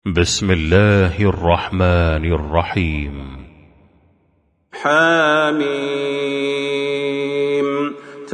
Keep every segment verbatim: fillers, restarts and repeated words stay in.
بسم الله الرحمن الرحيم. حاميم.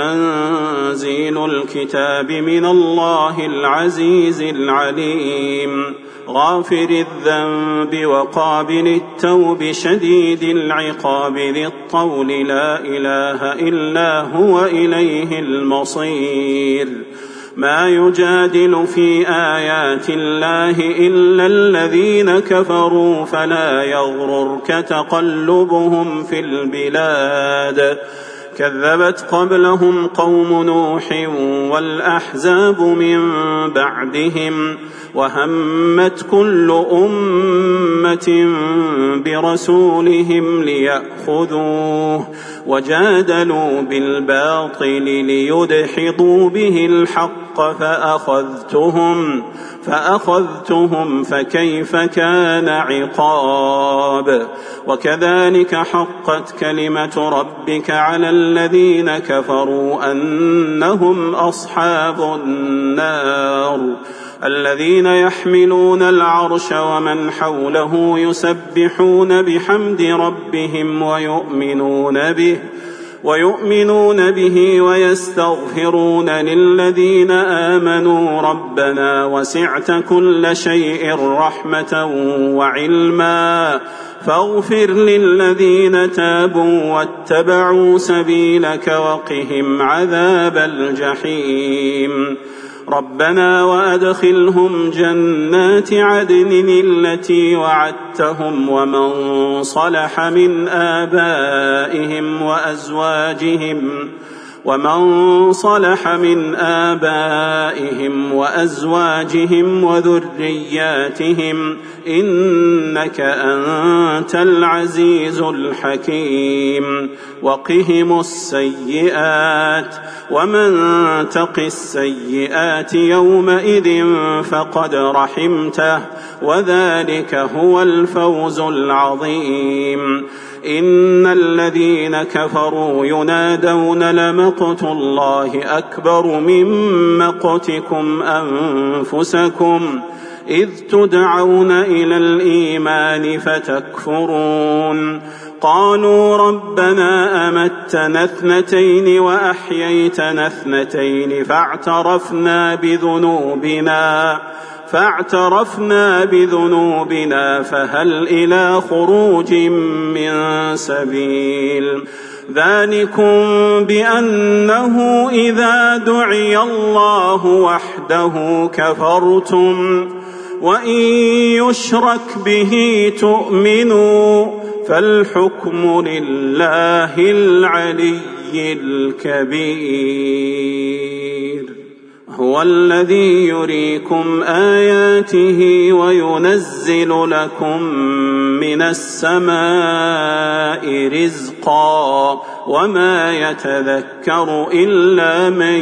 تنزيل الكتاب من الله العزيز العليم، غافر الذنب وقابل التوب شديد العقاب ذي الطول، لا إله إلا هو إليه المصير. ما يجادل في آيات الله إلا الذين كفروا، فلا يغررك تقلبهم في البلاد. كذبت قبلهم قوم نوح والأحزاب من بعدهم، وهمت كل أمة برسولهم ليأخذوه، وجادلوا بالباطل ليدحضوا به الحق، فأخذتهم فأخذتهم فكيف كان عقاب. وكذلك حقت كلمة ربك على الذين كفروا أنهم أصحاب النار. الذين يحملون العرش ومن حوله يسبحون بحمد ربهم ويؤمنون به ويؤمنون به ويستغفرون للذين آمنوا ربنا وسعت كل شيء رحمة وعلما، فاغفر للذين تابوا واتبعوا سبيلك وقهم عذاب الجحيم. ربنا وأدخلهم جنات عدن التي وعدتهم ومن صلح من آبائهم وأزواجهم ومن صلح من آبائهم وأزواجهم وذرياتهم، إنك أنت العزيز الحكيم. وقهم السيئات، ومن تق السيئات يومئذ فقد رحمته، وذلك هو الفوز العظيم. إن الذين كفروا ينادون لمقت الله أكبر من مقتكم أنفسكم إذ تدعون إلى الإيمان فتكفرون. قالوا ربنا أمتنا اثنتين وأحييتنا اثنتين فاعترفنا بذنوبنا فاعترفنا بذنوبنا فهل إلى خروج من سبيل. ذلكم بأنه إذا دعي الله وحده كفرتم، وإن يشرك به تؤمنوا، فالحكم لله العلي الكبير. هو الذي يريكم آياته وينزل لكم من السماء رزقا، وما يتذكر إلا من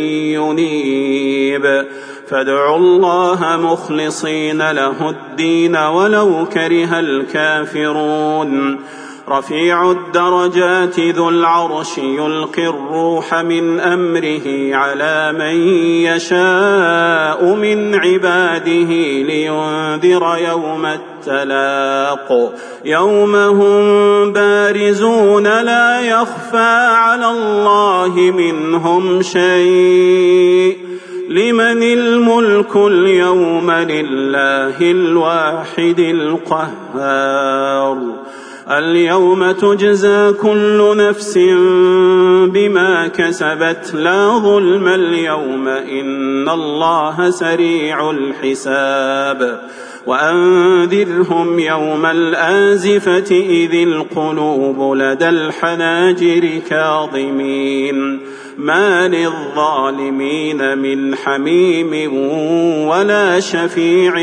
ينيب. فادعوا الله مخلصين له الدين ولو كره الكافرون. رفيع الدرجات ذو العرش يلقي الروح من أمره على من يشاء من عباده لينذر يوم التلاق، يوم هم بارزون لا يخفى على الله منهم شيء. لمن الملك اليوم؟ لله الواحد القهار. اليوم تجزى كل نفس بما كسبت لا ظلم اليوم، إن الله سريع الحساب. وأنذرهم يوم الآزفة إذ القلوب لدى الحناجر كاظمين، ما للظالمين من حميم ولا شفيع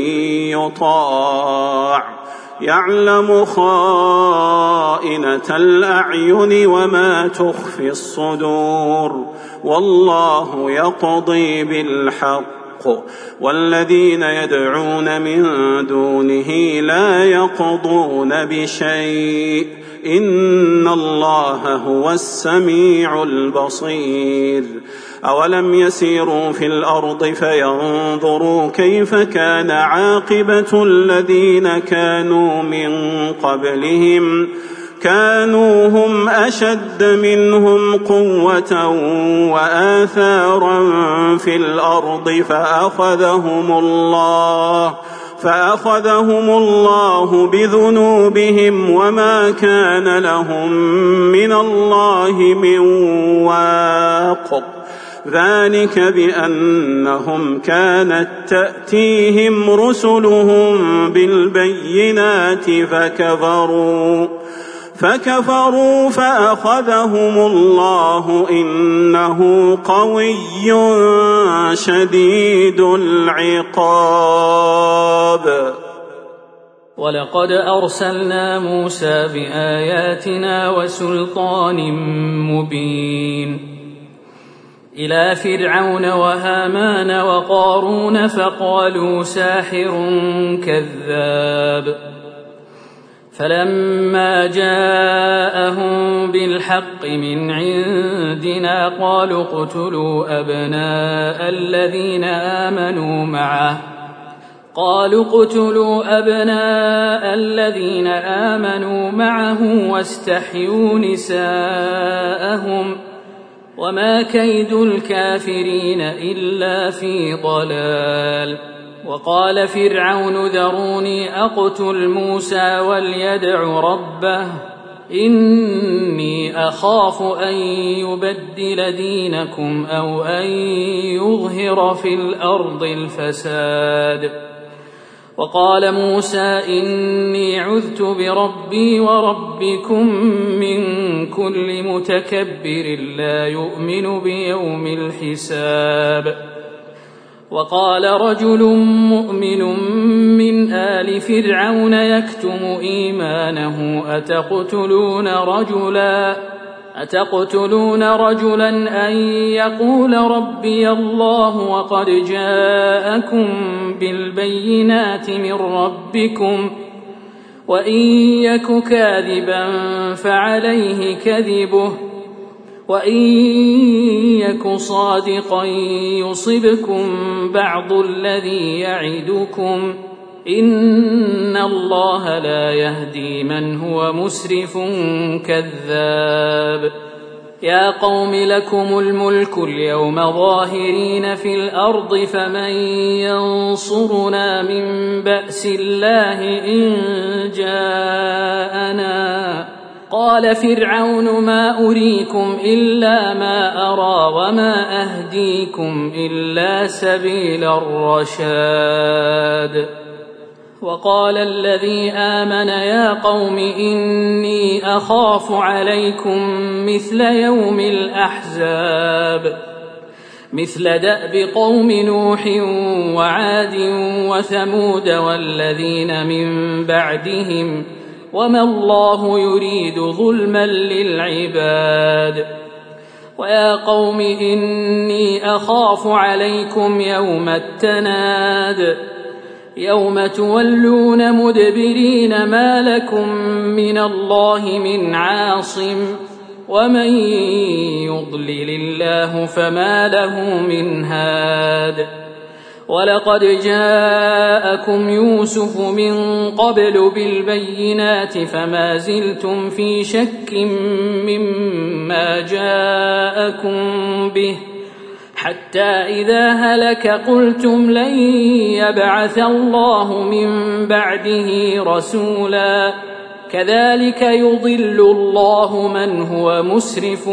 يطاع. يعلم خائنة الأعين وما تخفي الصدور، والله يقضي بالحق، والذين يدعون من دونه لا يقضون بشيء، إن الله هو السميع البصير. أولم يسيروا في الأرض فينظروا كيف كان عاقبة الذين كانوا من قبلهم كانوا هم أشد منهم قوة وآثارا في الأرض فأخذهم الله فأخذهم الله بذنوبهم وما كان لهم من الله من واق ذلك بأنهم كانت تأتيهم رسلهم بالبينات فكفروا فكفروا فأخذهم الله إنه قوي شديد العقاب. ولقد أرسلنا موسى بآياتنا وسلطان مبين إلى فرعون وهامان وقارون فقالوا ساحر كذاب فلما جاءهم بالحق من عندنا قالوا اقتلوا أبناء الذين آمنوا معه قالوا اقتلوا أبناء الذين آمنوا معه واستحيوا نساءهم وما كيد الكافرين إلا في ضلال. وقال فرعون ذروني أقتل موسى وليدع ربه إني أخاف أن يبدل دينكم أو أن يظهر في الأرض الفساد. وقال موسى إني عذت بربي وربكم من كل متكبر لا يؤمن بيوم الحساب. وقال رجل مؤمن من آل فرعون يكتم إيمانه أتقتلون رجلا أتقتلون رجلا أن يقول ربي الله وقد جاءكم بالبينات من ربكم وإن يك كاذبا فعليه كذبه وإن يك صادقا يصبكم بعض الذي يعدكم إن الله لا يهدي من هو مسرف كذاب. يا قوم لكم الملك اليوم ظاهرين في الأرض فمن ينصرنا من بأس الله إن جاءنا. قال فرعون ما أريكم إلا ما أرى وما أهديكم إلا سبيل الرشاد. وقال الذي آمن يا قوم إني أخاف عليكم مثل يوم الأحزاب مثل دأب قوم نوح وعاد وثمود والذين من بعدهم وما الله يريد ظلما للعباد. ويا قوم إني أخاف عليكم يوم التناد يوم تولون مدبرين ما لكم من الله من عاصم ومن يضلل الله فما له من هاد. ولقد جاءكم يوسف من قبل بالبينات فما زلتم في شك مما جاءكم به حتى إذا هلك قلتم لن يبعث الله من بعده رسولا كذلك يضل الله من هو مسرف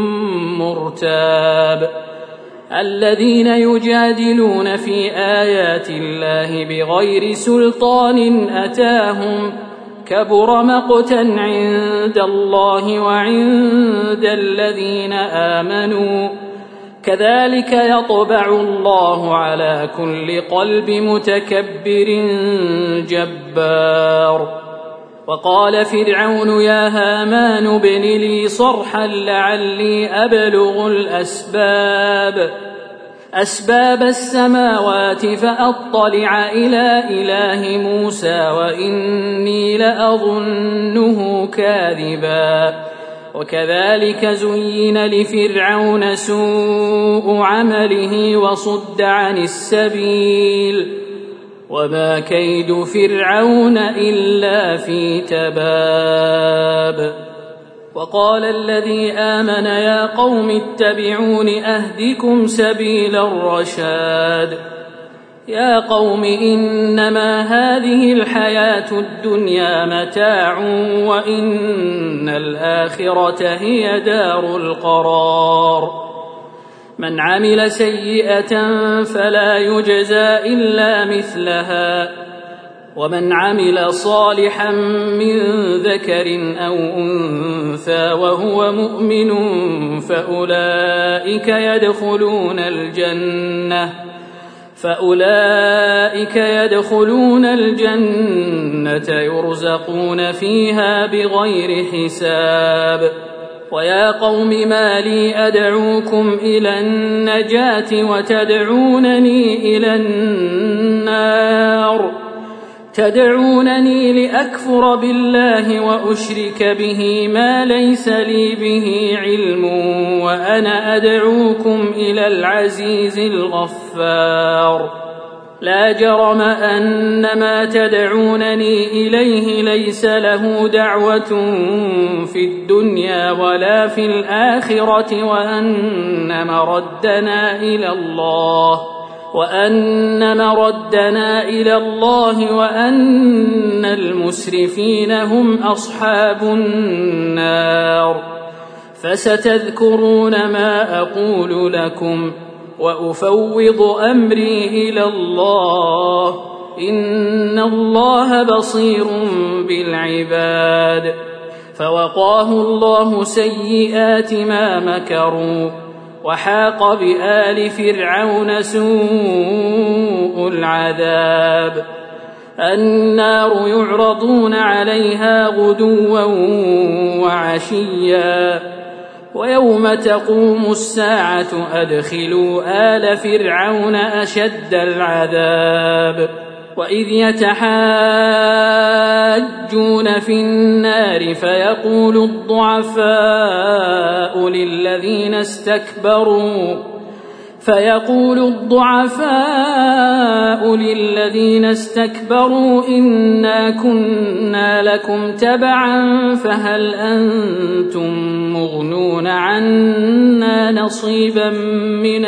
مرتاب. الذين يجادلون في آيات الله بغير سلطان أتاهم كبر مقتا عند الله وعند الذين آمنوا كذلك يطبع الله على كل قلب متكبر جبار. وقال فرعون يا هامان ابن لي صرحا لعلي أبلغ الأسباب أسباب السماوات فأطلع إلى إله موسى وإني لأظنه كاذبا وكذلك زين لفرعون سوء عمله وصد عن السبيل وما كيد فرعون إلا في تباب. وقال الذي آمن يا قوم اتبعون أهدكم سبيل الرشاد. يا قوم إنما هذه الحياة الدنيا متاع وإن الآخرة هي دار القرار. من عمل سيئة فلا يجزى إلا مثلها ومن عمل صالحا من ذكر أو أنثى وهو مؤمن فأولئك يدخلون الجنة فأولئك يدخلون الجنة يرزقون فيها بغير حساب. ويا قوم ما لي أدعوكم إلى النجاة وتدعونني إلى النار تدعونني لأكفر بالله وأشرك به ما ليس لي به علم وأنا أدعوكم إلى العزيز الغفار. لا جرم أن ما تدعونني إليه ليس له دعوة في الدنيا ولا في الآخرة وأن مردنا إلى الله وأن مردنا إلى الله وأن المسرفين هم أصحاب النار. فستذكرون ما أقول لكم وأفوض أمري إلى الله إن الله بصير بالعباد. فوقاه الله سيئات ما مكروا وحاق بآل فرعون سوء العذاب. النار يعرضون عليها غدوا وعشيا ويوم تقوم الساعة أدخلوا آل فرعون أشد العذاب. وإذ يتحاجون في النار فيقول الضعفاء للذين استكبروا فيقول الضعفاء للذين استكبروا إنا كنا لكم تبعا فهل أنتم مغنون عنا نصيبا من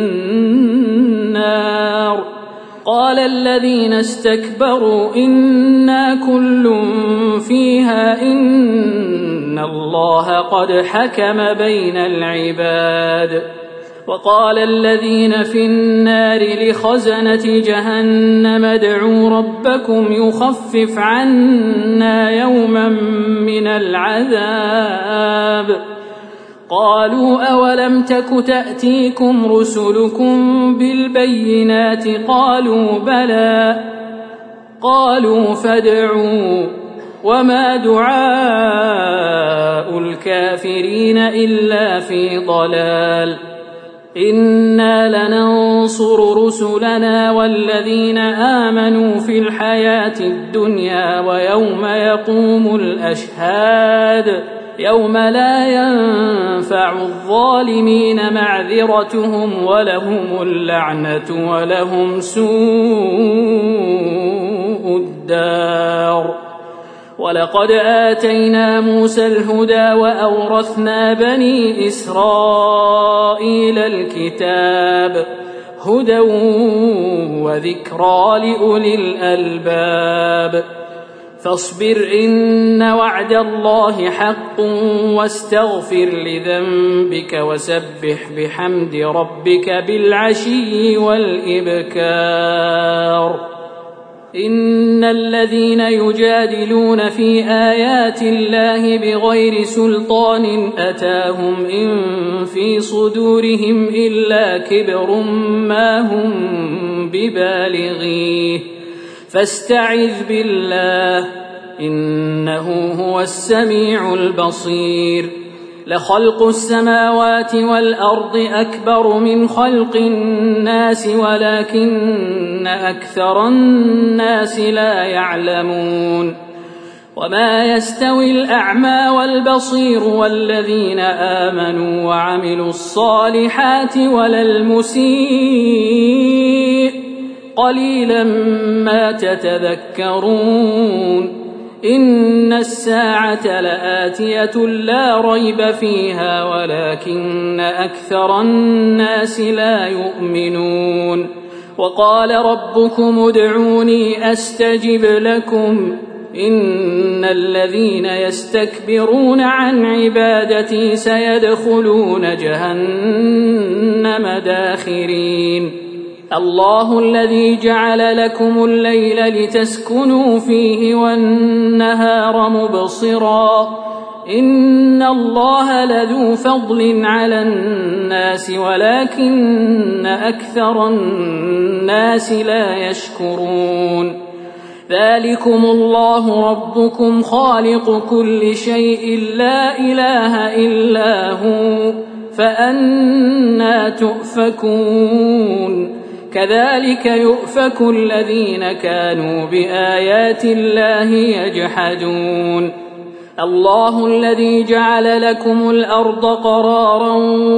النار. قال الذين استكبروا إنا كل فيها إن الله قد حكم بين العباد. وقال الذين في النار لخزنة جهنم ادعوا ربكم يخفف عنا يوما من العذاب. قالوا أولم تك تأتيكم رسلكم بالبينات قالوا بلى قالوا فادعوا وما دعاء الكافرين إلا في ضلال. إنا لننصر رسلنا والذين آمنوا في الحياة الدنيا ويوم يقوم الأشهاد يوم لا ينفع الظالمين معذرتهم ولهم اللعنة ولهم سوء الدار. ولقد آتينا موسى الهدى وأورثنا بني إسرائيل الكتاب هدى وذكرى لأولي الألباب. فاصبر إن وعد الله حق واستغفر لذنبك وسبح بحمد ربك بالعشي والإبكار. إن الذين يجادلون في آيات الله بغير سلطان أتاهم إن في صدورهم إلا كبر ما هم ببالغيه فاستعذ بالله إنه هو السميع البصير. لخلق السماوات والأرض أكبر من خلق الناس ولكن أكثر الناس لا يعلمون. وما يستوي الأعمى والبصير والذين آمنوا وعملوا الصالحات ولا المسيء قليلا ما تتذكرون إن الساعة لآتية لا ريب فيها ولكن أكثر الناس لا يؤمنون وقال ربكم ادعوني أستجب لكم إن الذين يستكبرون عن عبادتي سيدخلون جهنم داخرين الله الذي جعل لكم الليل لتسكنوا فيه والنهار مبصرا إن الله لذو فضل على الناس ولكن أكثر الناس لا يشكرون ذلكم الله ربكم خالق كل شيء لا إله إلا هو فأنى تؤفكون كذلك يؤفك الذين كانوا بآيات الله يجحدون الله الذي جعل لكم الأرض قرارا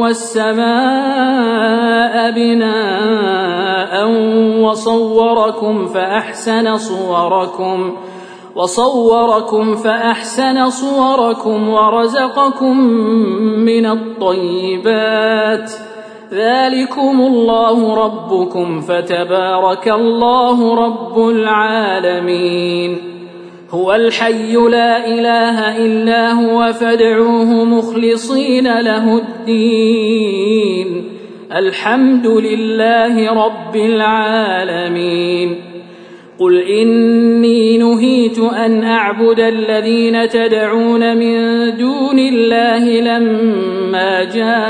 والسماء بناء وصوركم فأحسن صوركم وصوركم فأحسن صوركم ورزقكم من الطيبات ذلكم الله ربكم فتبارك الله رب العالمين هو الحي لا إله إلا هو فادعوه مخلصين له الدين الحمد لله رب العالمين قل إني نهيت أن أعبد الذين تدعون من دون الله لما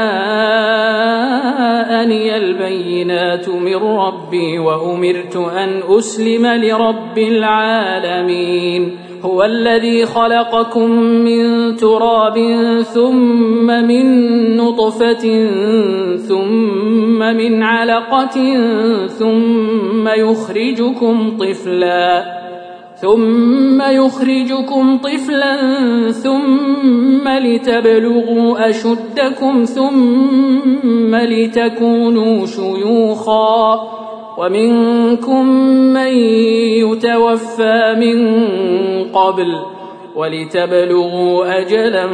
جاءني البينات من ربي وأمرت أن أسلم لرب العالمين هو الذي خلقكم من تراب ثم من نطفة ثم من علقة ثم يخرجكم طفلا ثم يخرجكم طفلا ثم لتبلغوا أشدكم ثم لتكونوا شيوخا ومنكم من يتوفى من قبل ولتبلغوا أجلا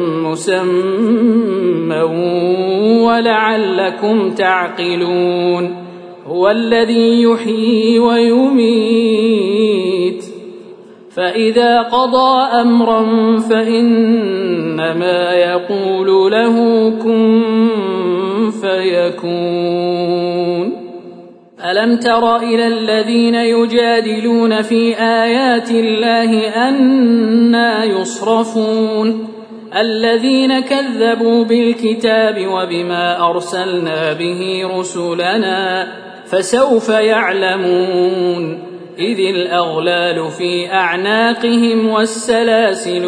مسمى ولعلكم تعقلون هو الذي يحيي ويميت فإذا قضى أمرا فإنما يقول له كن فيكون ألم تر إلى الذين يجادلون في آيات الله أنى يصرفون الذين كذبوا بالكتاب وبما أرسلنا به رسلنا فسوف يعلمون إذ الأغلال في أعناقهم والسلاسل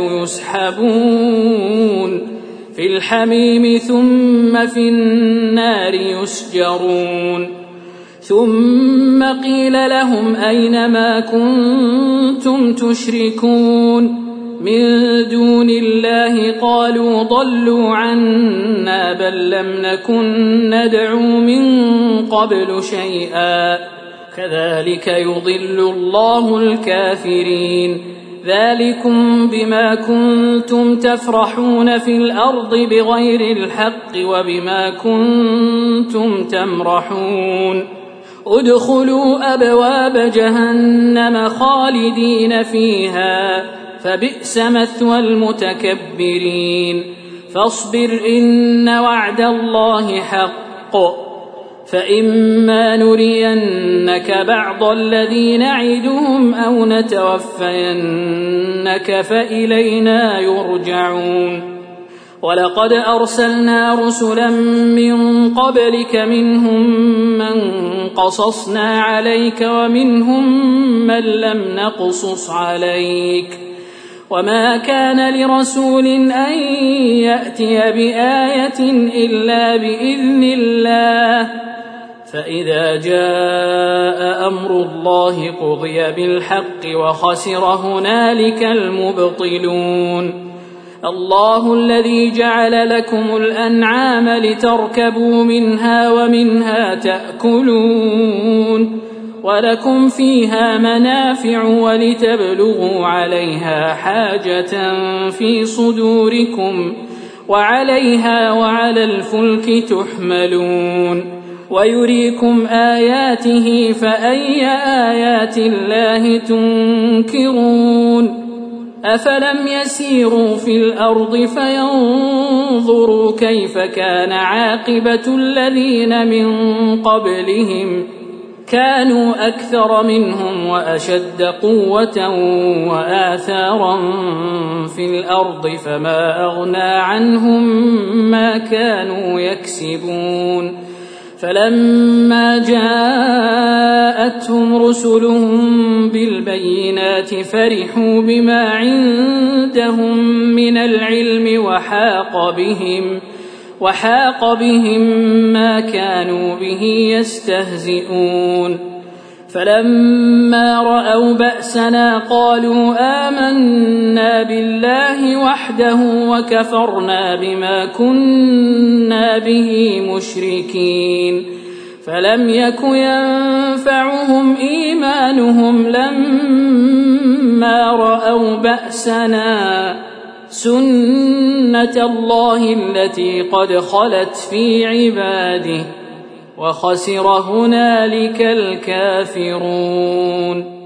يسحبون في الحميم ثم في النار يسجرون ثم قيل لهم أين ما كنتم تشركون من دون الله قالوا ضلوا عنا بل لم نكن ندعو من قبل شيئا كذلك يضل الله الكافرين ذلكم بما كنتم تفرحون في الأرض بغير الحق وبما كنتم تمرحون ادخلوا أبواب جهنم خالدين فيها فبئس مثوى المتكبرين فاصبر إن وعد الله حق فإما نرينك بعض الذي نعدهم أو نتوفينك فإلينا يرجعون ولقد أرسلنا رسلا من قبلك منهم من قصصنا عليك ومنهم من لم نقصص عليك وما كان لرسول أن يأتي بآية إلا بإذن الله فإذا جاء أمر الله قضي بالحق وخسر هنالك المبطلون الله الذي جعل لكم الأنعام لتركبوا منها ومنها تأكلون ولكم فيها منافع ولتبلغوا عليها حاجة في صدوركم وعليها وعلى الفلك تحملون ويريكم آياته فأي آيات الله تنكرون أفلم يسيروا في الأرض فينظروا كيف كان عاقبة الذين من قبلهم كانوا أكثر منهم وأشد قوة وآثارا في الأرض فما أغنى عنهم ما كانوا يكسبون فلما جاءتهم رسلهم بالبينات فرحوا بما عندهم من العلم وحاق بهم وحاق بهم ما كانوا به يستهزئون فلما رأوا بأسنا قالوا آمنا بالله وحده وكفرنا بما كنا به مشركين فلم يك ينفعهم إيمانهم لما رأوا بأسنا سنة الله التي قد خلت في عباده وخسر هنالك الكافرون